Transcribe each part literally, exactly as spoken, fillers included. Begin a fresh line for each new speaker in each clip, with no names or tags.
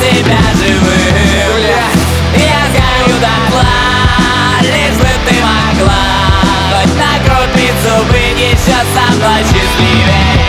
себя живым. Я сгорю дотла, лишь бы ты могла хоть на крупицу быть еще со мной счастливей.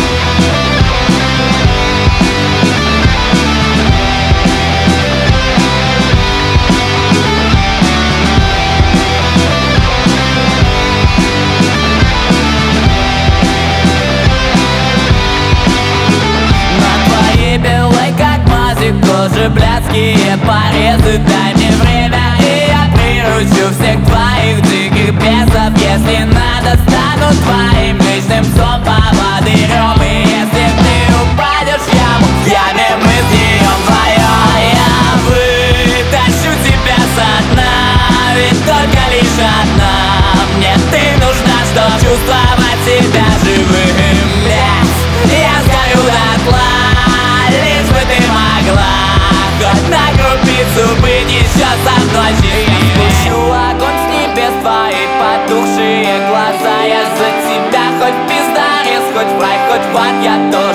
Кожи, блядские порезы, дай мне время, и я приручу всех твоих диких бесов. Если надо, стану твоим личным псом, поводырем. И если ты упадешь в яму, в яме мы съем вдвоем. Я вытащу тебя со дна, ведь только лишь одна мне ты нужна, чтоб чувствовать себя живым. Я сгорю дотла, лишь бы ты могла хоть на крупицу быть еще со мной счастливей. Я спущу огонь с небес, твои потухшие глаза. Я за тебя хоть пиздарез, хоть в рай, хоть в ад, я тоже